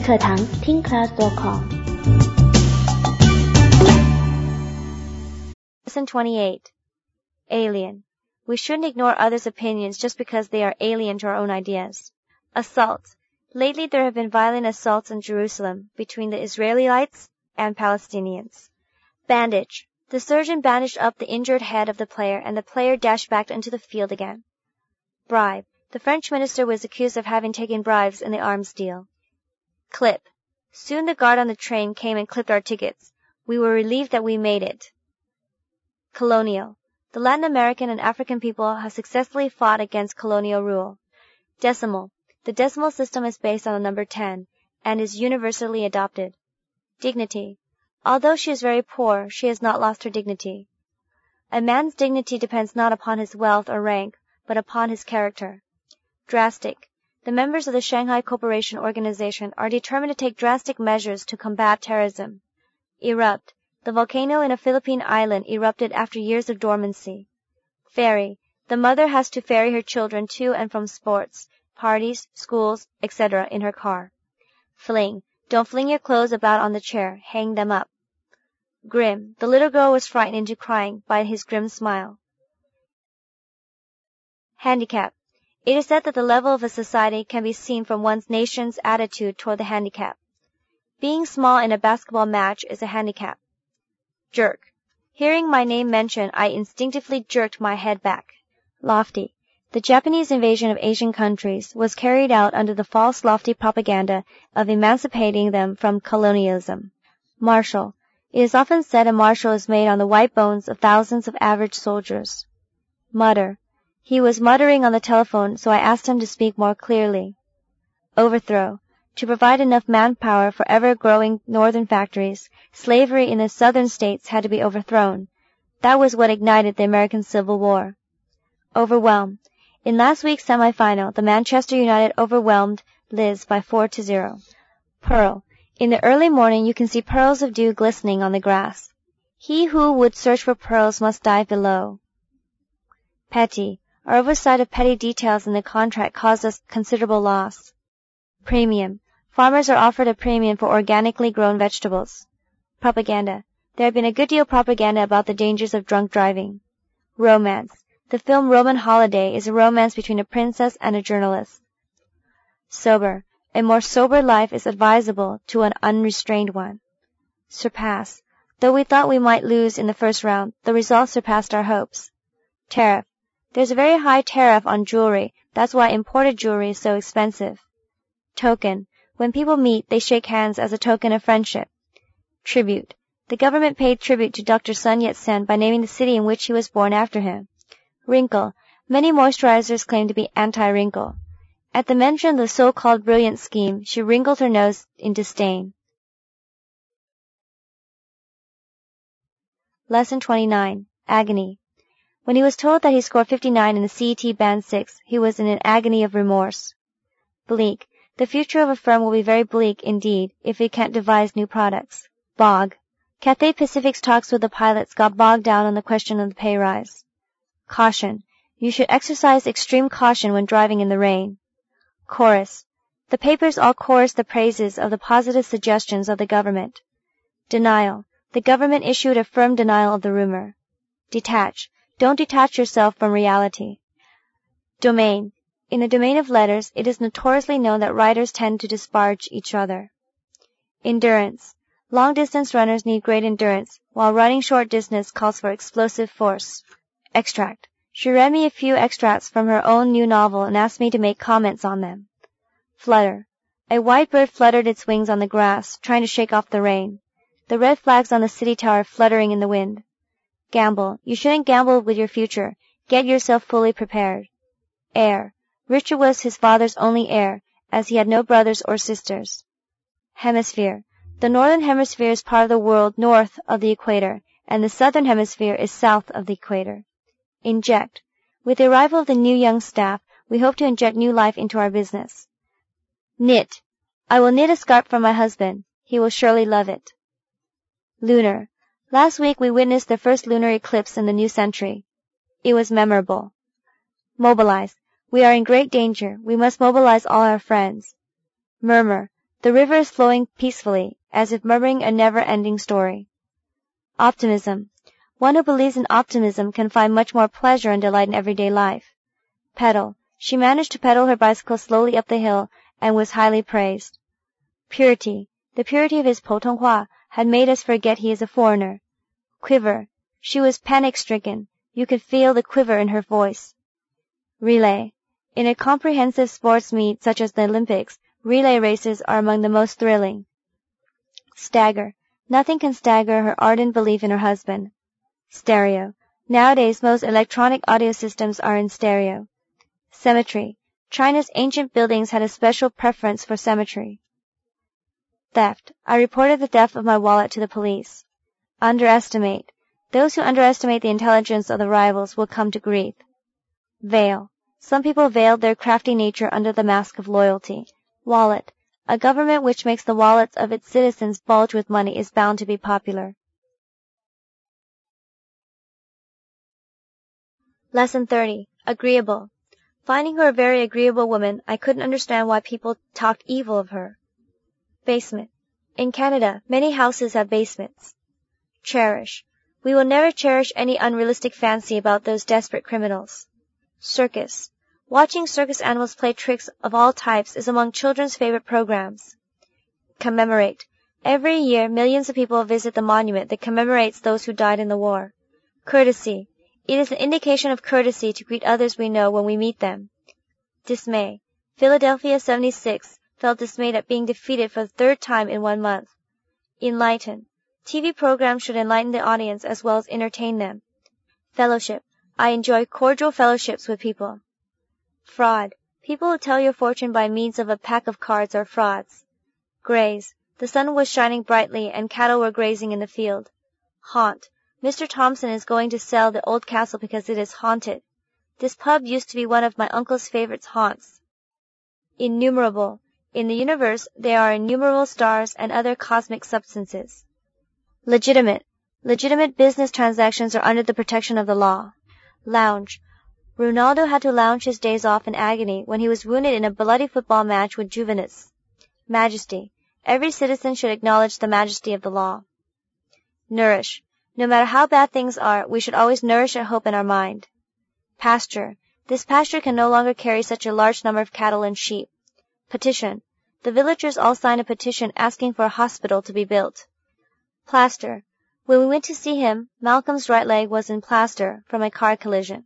课堂听 class.com。 Lesson 28. Alien. We shouldn't ignore others' opinions just because they are alien to our own ideas. Assault. Lately there have been violent assaults in Jerusalem between the Israelites and Palestinians. Bandage. The surgeon bandaged up the injured head of the player and the player dashed back into the field again. Bribe. The French minister was accused of having taken bribes in the arms deal. Clip. Soon the guard on the train came and clipped our tickets. We were relieved that we made it. Colonial. The Latin American and African people have successfully fought against colonial rule. Decimal. The decimal system is based on the number 10 and is universally adopted. Dignity. Although she is very poor, she has not lost her dignity. A man's dignity depends not upon his wealth or rank, but upon his character. Drastic. The members of the Shanghai Cooperation Organization are determined to take drastic measures to combat terrorism. Erupt. The volcano in a Philippine island erupted after years of dormancy. Ferry. The mother has to ferry her children to and from sports, parties, schools, etc. in her car. Fling. Don't fling your clothes about on the chair. Hang them up. Grim. The little girl was frightened into crying by his grim smile. Handicap. It is said that the level of a society can be seen from one's nation's attitude toward the handicap. Being small in a basketball match is a handicap. Jerk. Hearing my name mentioned, I instinctively jerked my head back. Lofty. The Japanese invasion of Asian countries was carried out under the false lofty propaganda of emancipating them from colonialism. Martial. It is often said a marshal is made on the white bones of thousands of average soldiers. Mutter. He was muttering on the telephone, so I asked him to speak more clearly. Overthrow. To provide enough manpower for ever-growing northern factories, slavery in the southern states had to be overthrown. That was what ignited the American Civil War. Overwhelm. In last week's semifinal, the Manchester United overwhelmed Liz by 4-0. Pearl. In the early morning you can see pearls of dew glistening on the grass. He who would search for pearls must dive below. Petty. Our oversight of petty details in the contract caused us considerable loss. Premium. Farmers are offered a premium for organically grown vegetables. Propaganda. There had been a good deal of propaganda about the dangers of drunk driving. Romance. The film Roman Holiday is a romance between a princess and a journalist. Sober. A more sober life is advisable to an unrestrained one. Surpass. Though we thought we might lose in the first round, the result surpassed our hopes. Tariff. There's a very high tariff on jewelry. That's why imported jewelry is so expensive. Token. When people meet, they shake hands as a token of friendship. Tribute. The government paid tribute to Dr. Sun Yat-sen by naming the city in which he was born after him. Wrinkle. Many moisturizers claim to be anti-wrinkle. At the mention of the so-called brilliant scheme, she wrinkled her nose in disdain. Lesson 29. Agony. When he was told that he scored 59 in the CET Band 6, he was in an agony of remorse. Bleak. The future of a firm will be very bleak indeed if it can't devise new products. Bog. Cathay Pacific's talks with the pilots got bogged down on the question of the pay rise. Caution. You should exercise extreme caution when driving in the rain. Chorus. The papers all chorus the praises of the positive suggestions of the government. Denial. The government issued a firm denial of the rumor. Detach. Don't detach yourself from reality. Domain. In the domain of letters, it is notoriously known that writers tend to disparage each other. Endurance. Long-distance runners need great endurance, while running short distance calls for explosive force. Extract. She read me a few extracts from her own new novel and asked me to make comments on them. Flutter. A white bird fluttered its wings on the grass, trying to shake off the rain. The red flags on the city tower fluttering in the wind. Gamble. You shouldn't gamble with your future. Get yourself fully prepared. Heir. Richard was his father's only heir, as he had no brothers or sisters. Hemisphere. The northern hemisphere is part of the world north of the equator, and the southern hemisphere is south of the equator. Inject. With the arrival of the new young staff, we hope to inject new life into our business. Knit. I will knit a scarf for my husband. He will surely love it. Lunar. Last week we witnessed the first lunar eclipse in the new century. It was memorable. Mobilize. We are in great danger. We must mobilize all our friends. Murmur. The river is flowing peacefully, as if murmuring a never-ending story. Optimism. One who believes in optimism can find much more pleasure and delight in everyday life. Pedal. She managed to pedal her bicycle slowly up the hill and was highly praised. Purity. The purity of his 普通话 had made us forget he is a foreigner. Quiver. She was panic-stricken. You could feel the quiver in her voice. Relay. In a comprehensive sports meet such as the Olympics, relay races are among the most thrilling. Stagger. Nothing can stagger her ardent belief in her husband. Stereo. Nowadays, most electronic audio systems are in stereo. Symmetry. China's ancient buildings had a special preference for symmetry. Theft. I reported the theft of my wallet to the police. Underestimate. Those who underestimate the intelligence of the rivals will come to grief. Veil. Some people veiled their crafty nature under the mask of loyalty. Wallet. A government which makes the wallets of its citizens bulge with money is bound to be popular. Lesson 30. Agreeable. Finding her a very agreeable woman, I couldn't understand why people talked evil of her. Basement. In Canada, many houses have basements. Cherish. We will never cherish any unrealistic fancy about those desperate criminals. Circus. Watching circus animals play tricks of all types is among children's favorite programs. Commemorate. Every year, millions of people visit the monument that commemorates those who died in the war. Courtesy. It is an indication of courtesy to greet others we know when we meet them. Dismay. Philadelphia 76 felt dismayed at being defeated for the third time in 1 month. Enlighten. TV programs should enlighten the audience as well as entertain them. Fellowship. I enjoy cordial fellowships with people. Fraud. People who tell your fortune by means of a pack of cards are frauds. Graze. The sun was shining brightly and cattle were grazing in the field. Haunt. Mr. Thompson is going to sell the old castle because it is haunted. This pub used to be one of my uncle's favorite haunts. Innumerable. In the universe, there are innumerable stars and other cosmic substances. Legitimate. Legitimate business transactions are under the protection of the law. Lounge. Ronaldo had to lounge his days off in agony when he was wounded in a bloody football match with Juventus. Majesty. Every citizen should acknowledge the majesty of the law. Nourish. No matter how bad things are, we should always nourish a hope in our mind. Pasture. This pasture can no longer carry such a large number of cattle and sheep. Petition. The villagers all signed a petition asking for a hospital to be built. Plaster. When we went to see him, Malcolm's right leg was in plaster from a car collision.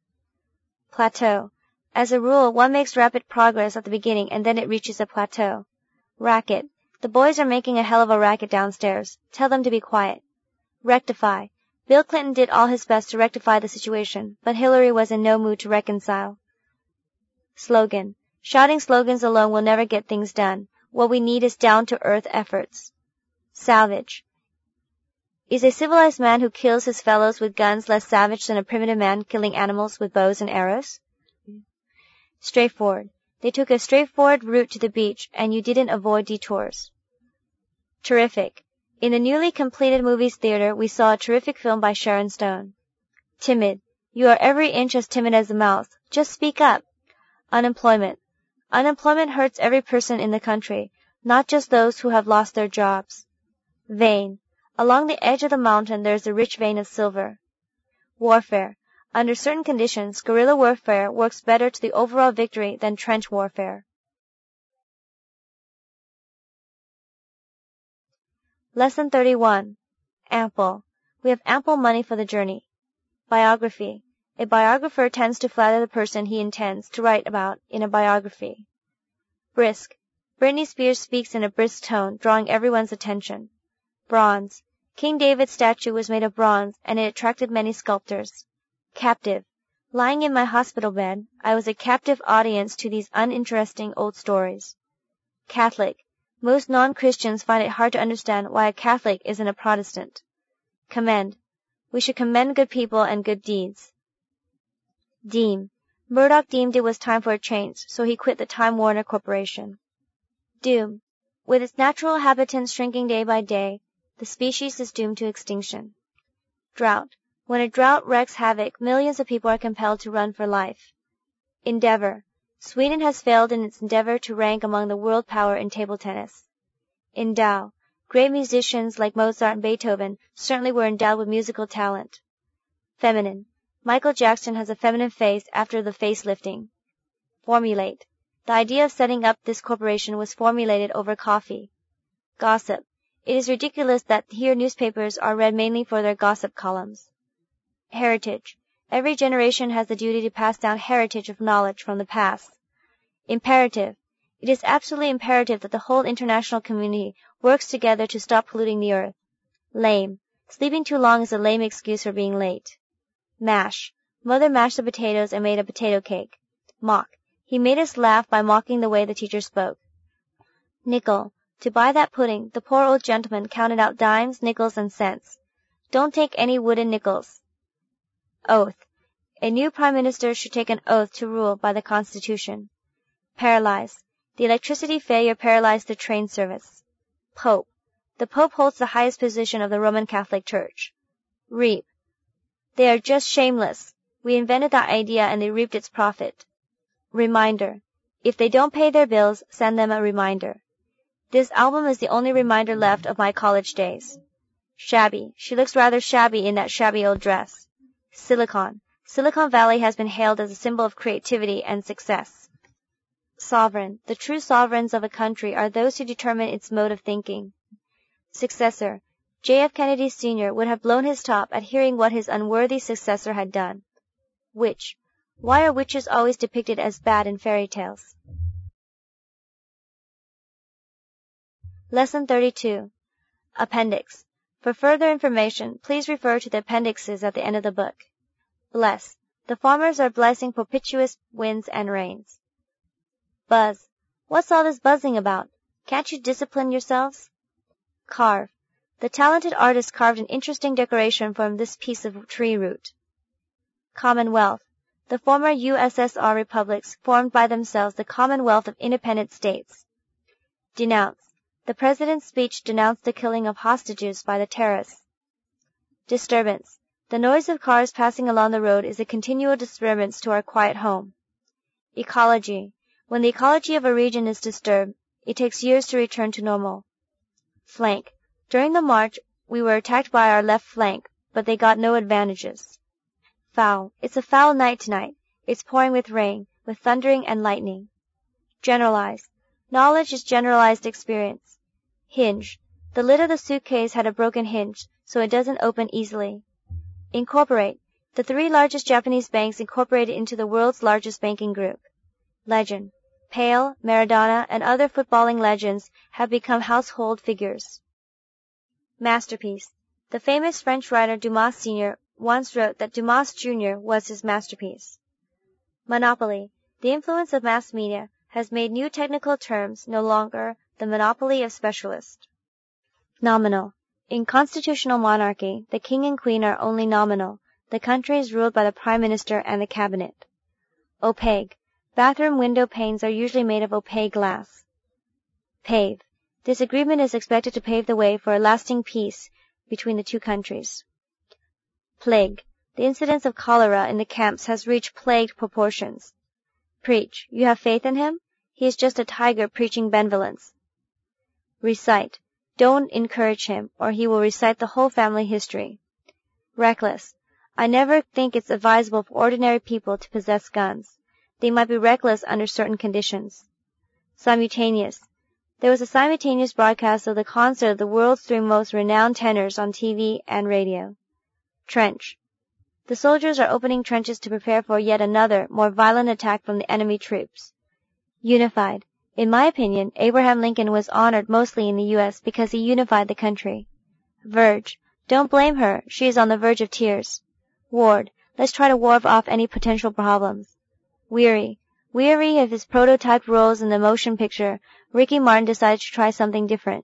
Plateau. As a rule, one makes rapid progress at the beginning and then it reaches a plateau. Racket. The boys are making a hell of a racket downstairs. Tell them to be quiet. Rectify. Bill Clinton did all his best to rectify the situation, but Hillary was in no mood to reconcile. Slogan. Shouting slogans alone will never get things done. What we need is down-to-earth efforts. Salvage. Is a civilized man who kills his fellows with guns less savage than a primitive man killing animals with bows and arrows? Straightforward. They took a straightforward route to the beach, and you didn't avoid detours. Terrific. In the newly completed movies theater, we saw a terrific film by Sharon Stone. Timid. You are every inch as timid as a mouse. Just speak up. Unemployment. Unemployment hurts every person in the country, not just those who have lost their jobs. Vein. Along the edge of the mountain there is a rich vein of silver. Warfare. Under certain conditions, guerrilla warfare works better to the overall victory than trench warfare. Lesson 31. Ample. We have ample money for the journey. Biography. A biographer tends to flatter the person he intends to write about in a biography. Brisk. Britney Spears speaks in a brisk tone, drawing everyone's attention. Bronze. King David's statue was made of bronze, and it attracted many sculptors. Captive. Lying in my hospital bed, I was a captive audience to these uninteresting old stories. Catholic. Most non-Christians find it hard to understand why a Catholic isn't a Protestant. Commend. We should commend good people and good deeds. Deem. Murdoch deemed it was time for a change, so he quit the Time Warner Corporation. Doom. With its natural habitants shrinking day by day, the species is doomed to extinction. Drought. When a drought wreaks havoc, millions of people are compelled to run for life. Endeavor. Sweden has failed in its endeavor to rank among the world power in table tennis. Endow. Great musicians like Mozart and Beethoven certainly were endowed with musical talent. Feminine. Michael Jackson has a feminine face after the facelifting. Formulate. The idea of setting up this corporation was formulated over coffee. Gossip. It is ridiculous that here newspapers are read mainly for their gossip columns. Heritage. Every generation has the duty to pass down heritage of knowledge from the past. Imperative. It is absolutely imperative that the whole international community works together to stop polluting the earth. Lame. Sleeping too long is a lame excuse for being late. Mash. Mother mashed the potatoes and made a potato cake. Mock. He made us laugh by mocking the way the teacher spoke. Nickel. To buy that pudding, the poor old gentleman counted out dimes, nickels, and cents. Don't take any wooden nickels. Oath. A new prime minister should take an oath to rule by the Constitution. Paralyze. The electricity failure paralyzed the train service. Pope. The Pope holds the highest position of the Roman Catholic Church. Reap. They are just shameless. We invented that idea and they reaped its profit. Reminder. If they don't pay their bills, send them a reminder. This album is the only reminder left of my college days. Shabby. She looks rather shabby in that shabby old dress. Silicon. Silicon Valley has been hailed as a symbol of creativity and success. Sovereign. The true sovereigns of a country are those who determine its mode of thinking. Successor. J.F. Kennedy Sr. would have blown his top at hearing what his unworthy successor had done. Witch. Why are witches always depicted as bad in fairy tales? Lesson 32. Appendix. For further information, please refer to the appendixes at the end of the book. Bless. The farmers are blessing propitious winds and rains. Buzz. What's all this buzzing about? Can't you discipline yourselves? Carve. The talented artist carved an interesting decoration from this piece of tree root. Commonwealth. The former USSR republics formed by themselves the Commonwealth of Independent States. Denounce. The president's speech denounced the killing of hostages by the terrorists. Disturbance. The noise of cars passing along the road is a continual disturbance to our quiet home. Ecology. When the ecology of a region is disturbed, it takes years to return to normal. Flank. During the march, we were attacked by our left flank, but they got no advantages. Foul. It's a foul night tonight. It's pouring with rain, with thundering and lightning. Generalize. Knowledge is generalized experience. Hinge. The lid of the suitcase had a broken hinge, so it doesn't open easily. Incorporate. The 3 largest Japanese banks incorporated into the world's largest banking group. Legend. Pele, Maradona, and other footballing legends have become household figures. Masterpiece. The famous French writer Dumas Sr. once wrote that Dumas Jr. was his masterpiece. Monopoly. The influence of mass media has made new technical terms no longer the monopoly of specialists. Nominal. In constitutional monarchy, the king and queen are only nominal. The country is ruled by the prime minister and the cabinet. Opaque. Bathroom window panes are usually made of opaque glass. Pave. This agreement is expected to pave the way for a lasting peace between the two countries. Plague. The incidence of cholera in the camps has reached plague proportions. Preach. You have faith in him? He is just a tiger preaching benevolence. Recite. Don't encourage him, or he will recite the whole family history. Reckless. I never think it's advisable for ordinary people to possess guns. They might be reckless under certain conditions. Simultaneous. There was a simultaneous broadcast of the concert of the world's 3 most renowned tenors on TV and radio. Trench. The soldiers are opening trenches to prepare for yet another, more violent attack from the enemy troops. Unified. In my opinion, Abraham Lincoln was honored mostly in the U.S. because he unified the country. Verge. Don't blame her. She is on the verge of tears. Ward. Let's try to ward off any potential problems. Weary. Weary of his prototyped roles in the motion picture, Ricky Martin decided to try something different.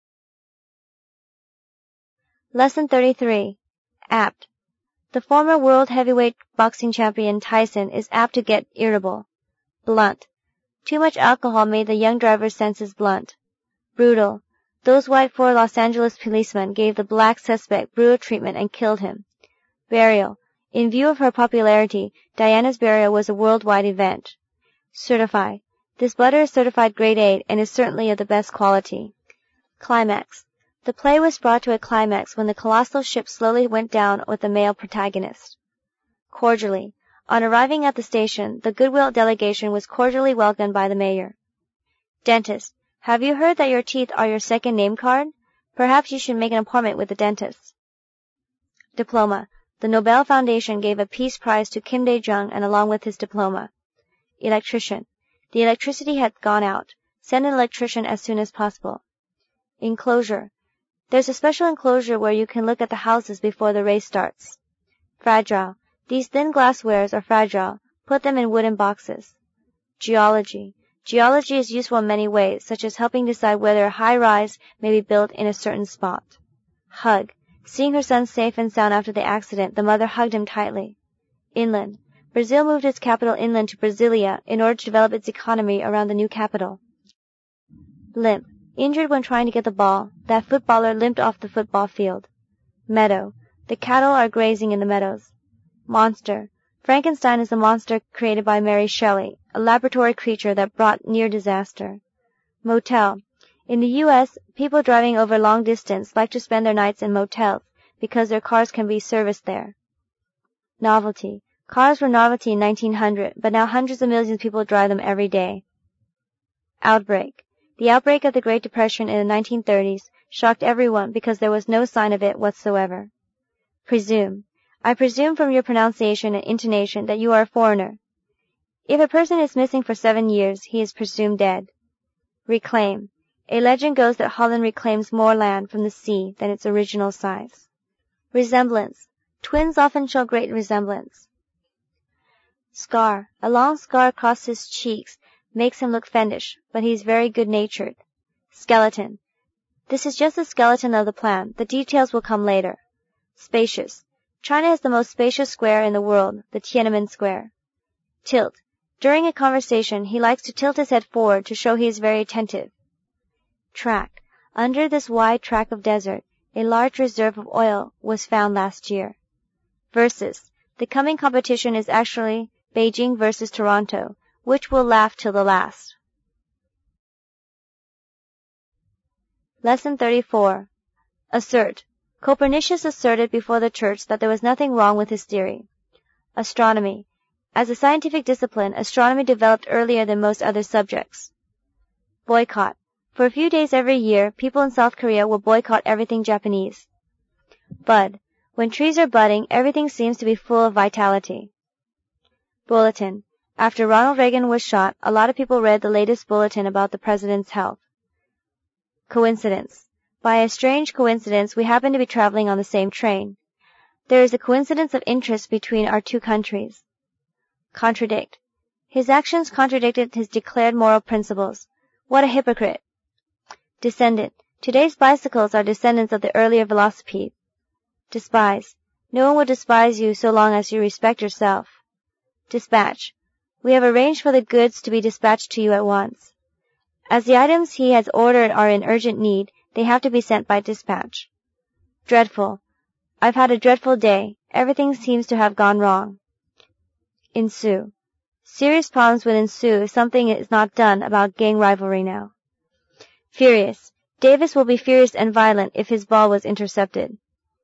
Lesson 33. Apt. The former world heavyweight boxing champion Tyson is apt to get irritable. Blunt. Too much alcohol made the young driver's senses blunt. Brutal. Those white 4 Los Angeles policemen gave the black suspect brutal treatment and killed him. Burial. In view of her popularity, Diana's burial was a worldwide event. Certify. This butter is certified grade 8 and is certainly of the best quality. Climax. The play was brought to a climax when the colossal ship slowly went down with the male protagonist. Cordially. On arriving at the station, the Goodwill delegation was cordially welcomed by the mayor. Dentist. Have you heard that your teeth are your second name card? Perhaps you should make an appointment with the dentist. Diploma. The Nobel Foundation gave a peace prize to Kim Dae-jung and along with his diploma. Electrician. The electricity had gone out. Send an electrician as soon as possible. Enclosure. There's a special enclosure where you can look at the houses before the race starts. Fragile. These thin glasswares are fragile. Put them in wooden boxes. Geology. Geology is useful in many ways, such as helping decide whether a high-rise may be built in a certain spot. Hug. Seeing her son safe and sound after the accident, the mother hugged him tightly. Inland. Brazil moved its capital inland to Brasilia in order to develop its economy around the new capital. Limp. Injured when trying to get the ball, that footballer limped off the football field. Meadow. The cattle are grazing in the meadows. Monster. Frankenstein is the monster created by Mary Shelley, a laboratory creature that brought near disaster. Motel. In the U.S., people driving over long distance like to spend their nights in motels because their cars can be serviced there. Novelty. Cars were novelty in 1900, but now hundreds of millions of people drive them every day. Outbreak. The outbreak of the Great Depression in the 1930s shocked everyone because there was no sign of it whatsoever. Presume. I presume from your pronunciation and intonation that you are a foreigner. If a person is missing for 7 years, he is presumed dead. Reclaim. A legend goes that Holland reclaims more land from the sea than its original size. Resemblance. Twins often show great resemblance. Scar. A long scar across his cheeks makes him look fiendish, but he is very good-natured. Skeleton. This is just the skeleton of the plan. The details will come later. Spacious. China has the most spacious square in the world, the Tiananmen Square. Tilt. During a conversation, he likes to tilt his head forward to show he is very attentive. Tract. Under this wide tract of desert, a large reserve of oil was found last year. Versus. The coming competition is actually Beijing versus Toronto, which will laugh till the last. Lesson 34. Assert. Copernicus asserted before the church that there was nothing wrong with his theory. Astronomy. As a scientific discipline, astronomy developed earlier than most other subjects. Boycott. For a few days every year, people in South Korea will boycott everything Japanese. Bud. When trees are budding, everything seems to be full of vitality. Bulletin. After Ronald Reagan was shot, a lot of people read the latest bulletin about the president's health. Coincidence. By a strange coincidence, we happen to be traveling on the same train. There is a coincidence of interest between our two countries. Contradict. His actions contradicted his declared moral principles. What a hypocrite. Descendant. Today's bicycles are descendants of the earlier velocipede. Despise. No one will despise you so long as you respect yourself. Dispatch. We have arranged for the goods to be dispatched to you at once. As the items he has ordered are in urgent need, they have to be sent by dispatch. Dreadful. I've had a dreadful day. Everything seems to have gone wrong. Ensue. Serious problems would ensue if something is not done about gang rivalry now. Furious. Davis will be furious and violent if his ball was intercepted.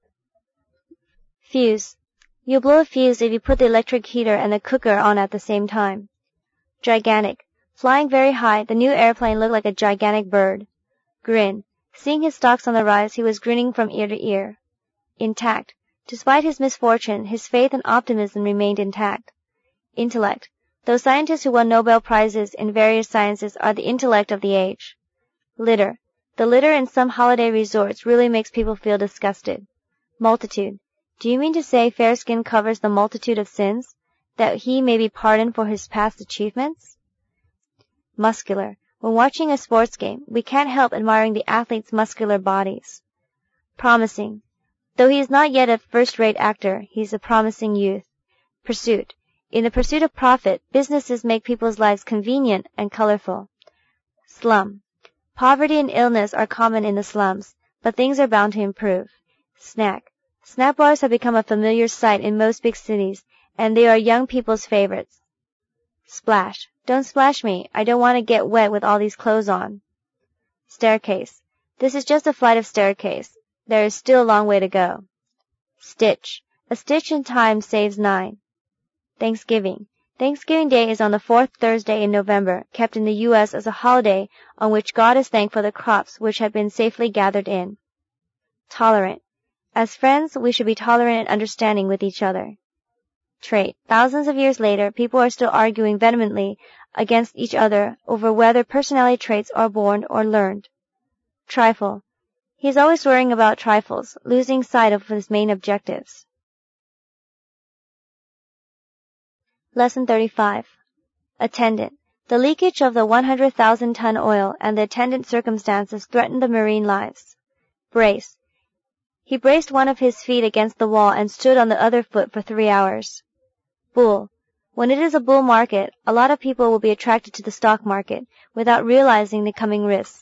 Fuse. You'll blow a fuse if you put the electric heater and the cooker on at the same time. Gigantic. Flying very high, the new airplane looked like a gigantic bird. Grin. Seeing his stocks on the rise, he was grinning from ear to ear. Intact. Despite his misfortune, his faith and optimism remained intact. Intellect. Those scientists who won Nobel Prizes in various sciences are the intellect of the age. Litter. The litter in some holiday resorts really makes people feel disgusted. Multitude. Do you mean to say fair skin covers the multitude of sins, that he may be pardoned for his past achievements? Muscular. When watching a sports game, we can't help admiring the athletes' muscular bodies. Promising. Though he is not yet a first-rate actor, he is a promising youth. Pursuit. In the pursuit of profit, businesses make people's lives convenient and colorful. Slum. Poverty and illness are common in the slums, but things are bound to improve. Snack. Snack bars have become a familiar sight in most big cities, and they are young people's favorites. Splash. Don't splash me. I don't want to get wet with all these clothes on. Staircase. This is just a flight of staircase. There is still a long way to go. Stitch. A stitch in time saves 9. Thanksgiving. Thanksgiving Day is on the 4th Thursday in November, kept in the U.S. as a holiday on which God is thanked for the crops which have been safely gathered in. Tolerant. As friends, we should be tolerant and understanding with each other. Trait. Thousands of years later, people are still arguing vehemently against each other over whether personality traits are born or learned. Trifle. He is always worrying about trifles, losing sight of his main objectives. Lesson 35. Attendant. The leakage of the 100,000-ton oil and the attendant circumstances threatened the marine lives. Brace. He braced one of his feet against the wall and stood on the other foot for 3 hours. Bull. When it is a bull market, a lot of people will be attracted to the stock market without realizing the coming risks.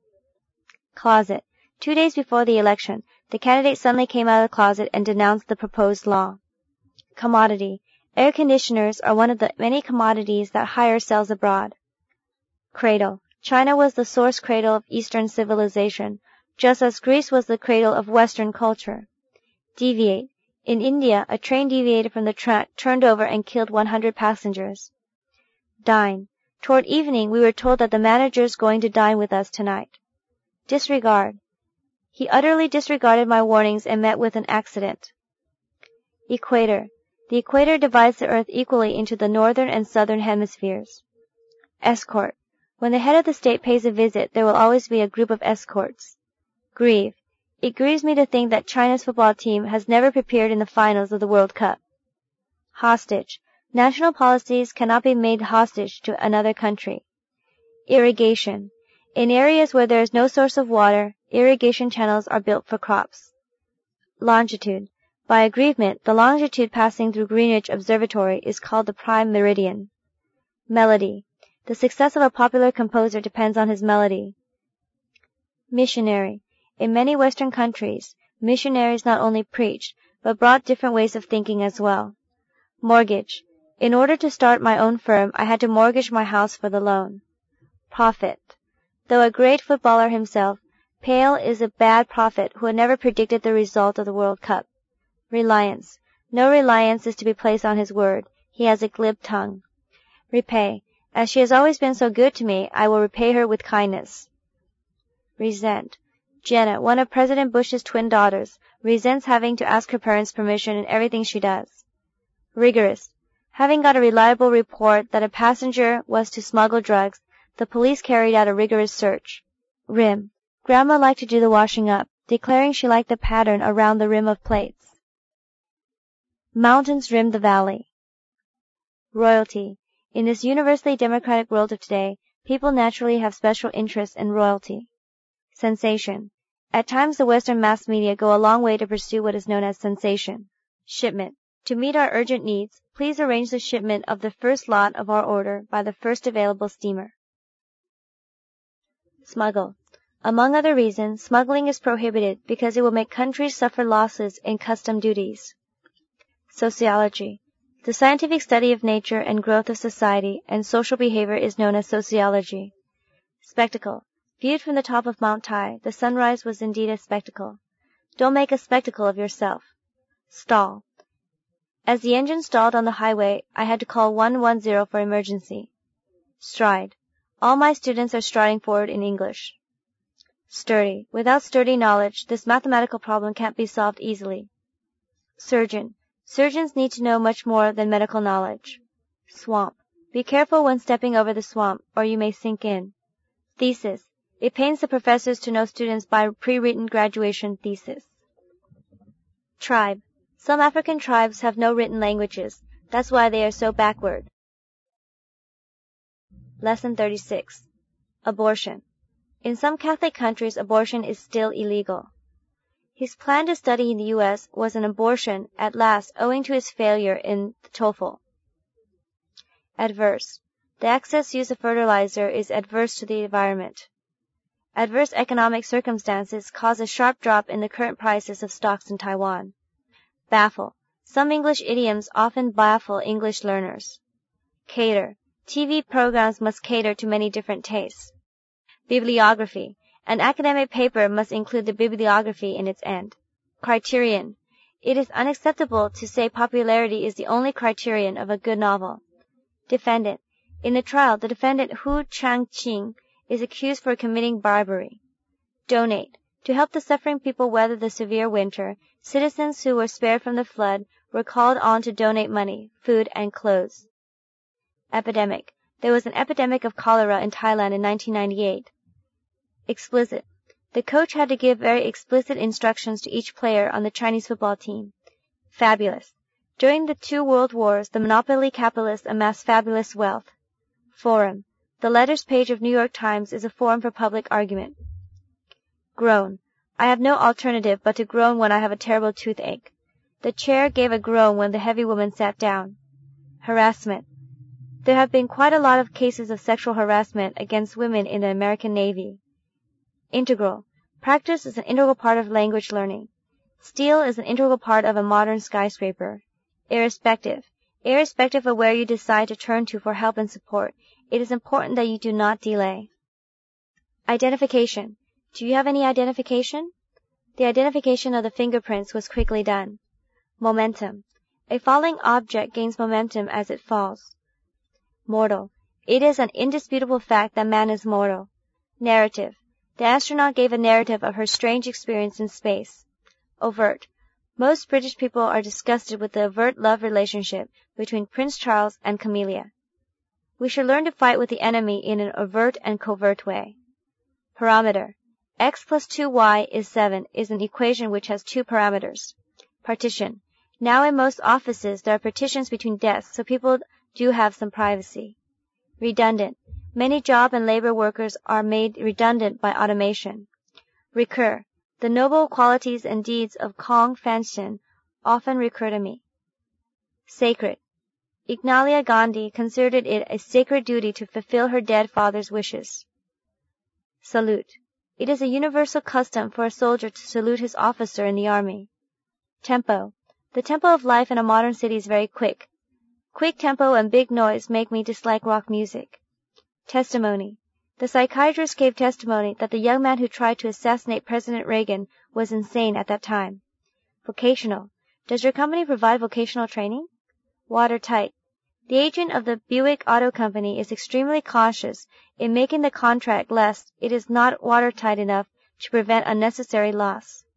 Closet. 2 days before the election, the candidate suddenly came out of the closet and denounced the proposed law. Commodity. Air conditioners are one of the many commodities that hire sells abroad. Cradle. China was the source cradle of Eastern civilization, just as Greece was the cradle of Western culture. Deviate. In India, a train deviated from the track, turned over, and killed 100 passengers. Dine. Toward evening, we were told that the manager is going to dine with us tonight. Disregard. He utterly disregarded my warnings and met with an accident. Equator. The equator divides the earth equally into the northern and southern hemispheres. Escort. When the head of the state pays a visit, there will always be a group of escorts. Grieve. It grieves me to think that China's football team has never prepared in the finals of the World Cup. Hostage. National policies cannot be made hostage to another country. Irrigation. In areas where there is no source of water, irrigation channels are built for crops. Longitude. By agreement, the longitude passing through Greenwich Observatory is called the prime meridian. Melody. The success of a popular composer depends on his melody. Missionary. In many Western countries, missionaries not only preached, but brought different ways of thinking as well. Mortgage. In order to start my own firm, I had to mortgage my house for the loan. Prophet. Though a great footballer himself, Pale is a bad prophet who had never predicted the result of the World Cup. Reliance. No reliance is to be placed on his word. He has a glib tongue. Repay. As she has always been so good to me, I will repay her with kindness. Resent. Jenna, one of President Bush's twin daughters, resents having to ask her parents' permission in everything she does. Rigorous. Having got a reliable report that a passenger was to smuggle drugs, the police carried out a rigorous search. Rim. Grandma liked to do the washing up, declaring she liked the pattern around the rim of plates. Mountains rim the valley. Royalty. In this universally democratic world of today, people naturally have special interests in royalty. Sensation. At times the Western mass media go a long way to pursue what is known as sensation. Shipment. To meet our urgent needs, please arrange the shipment of the first lot of our order by the first available steamer. Smuggle. Among other reasons, smuggling is prohibited because it will make countries suffer losses in custom duties. Sociology. The scientific study of nature and growth of society and social behavior is known as sociology. Spectacle. Viewed from the top of Mount Tai, the sunrise was indeed a spectacle. Don't make a spectacle of yourself. Stall. As the engine stalled on the highway, I had to call 110 for emergency. Stride. All my students are striding forward in English. Sturdy. Without sturdy knowledge, this mathematical problem can't be solved easily. Surgeon. Surgeons need to know much more than medical knowledge. Swamp. Be careful when stepping over the swamp, or you may sink in. Thesis. It pains the professors to know students by pre-written graduation thesis. Tribe. Some African tribes have no written languages. That's why they are so backward. Lesson 36. Abortion. In some Catholic countries, abortion is still illegal. His plan to study in the U.S. was an abortion at last owing to his failure in the TOEFL. Adverse. The excess use of fertilizer is adverse to the environment. Adverse economic circumstances cause a sharp drop in the current prices of stocks in Taiwan. Baffle. Some English idioms often baffle English learners. Cater. TV programs must cater to many different tastes. Bibliography. An academic paper must include the bibliography in its end. Criterion. It is unacceptable to say popularity is the only criterion of a good novel. Defendant. In the trial, the defendant Hu Changqing is accused for committing bribery. Donate. To help the suffering people weather the severe winter, citizens who were spared from the flood were called on to donate money, food, and clothes. Epidemic. There was an epidemic of cholera in Thailand in 1998. Explicit. The coach had to give very explicit instructions to each player on the Chinese football team. Fabulous. During the 2 world wars, the monopoly capitalists amassed fabulous wealth. Forum. The letters page of New York Times is a forum for public argument. Groan. I have no alternative but to groan when I have a terrible toothache. The chair gave a groan when the heavy woman sat down. Harassment. There have been quite a lot of cases of sexual harassment against women in the American Navy. Integral. Practice is an integral part of language learning. Steel is an integral part of a modern skyscraper. Irrespective. Irrespective of where you decide to turn to for help and support, it is important that you do not delay. Identification. Do you have any identification? The identification of the fingerprints was quickly done. Momentum. A falling object gains momentum as it falls. Mortal. It is an indisputable fact that man is mortal. Narrative. The astronaut gave a narrative of her strange experience in space. Overt. Most British people are disgusted with the overt love relationship between Prince Charles and Camellia. We should learn to fight with the enemy in an overt and covert way. Parameter. X plus 2y is 7 is an equation which has 2 parameters. Partition. Now in most offices there are partitions between desks, so people do have some privacy. Redundant. Many job and labor workers are made redundant by automation. Recur. The noble qualities and deeds of Kong Fanshin often recur to me. Sacred. Ignalia Gandhi considered it a sacred duty to fulfill her dead father's wishes. Salute. It is a universal custom for a soldier to salute his officer in the army. Tempo. The tempo of life in a modern city is very quick. Quick tempo and big noise make me dislike rock music. Testimony. The psychiatrist gave testimony that the young man who tried to assassinate President Reagan was insane at that time. Vocational. Does your company provide vocational training? Watertight. The agent of the Buick Auto Company is extremely cautious in making the contract lest it is not watertight enough to prevent unnecessary loss.